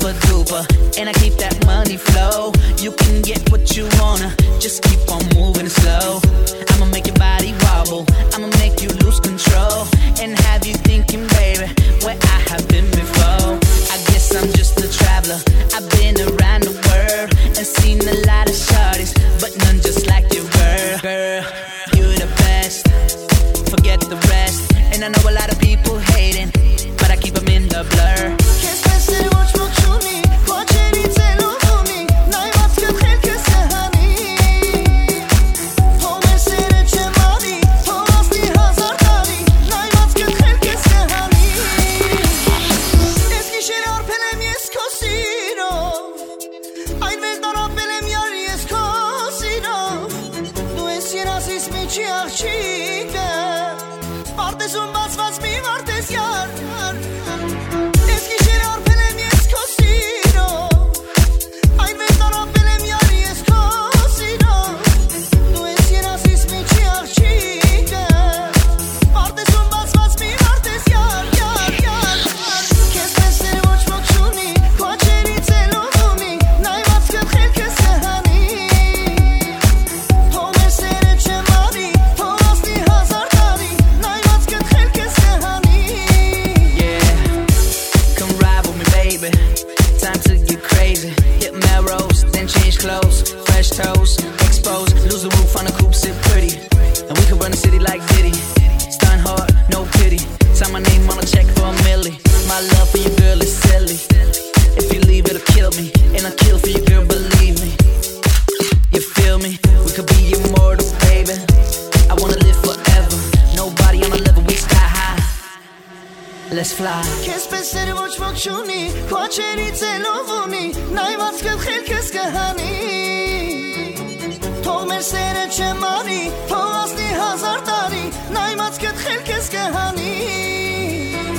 super duper, and I keep that money flow. You can get what you wanna, just keep on moving slow. I'ma make your body wobble, I'ma make you lose control, and have you thinking, baby, where I have been before. I guess I'm just a traveler, I've been around the world and seen a lot of shorties, but none just like you, girl. Girl, you're the best, forget the rest. And I know a lot of people hating, but I keep them in the blur. Let's fly. Քեզ պես էր ոչ ոք չունի, քո աչերից ելով ունի, նայված գլխելքս կհանի։ Թող մեր սերը չմանի, թող ասնի 1000 տարի, նայված գլխելքս կհանի։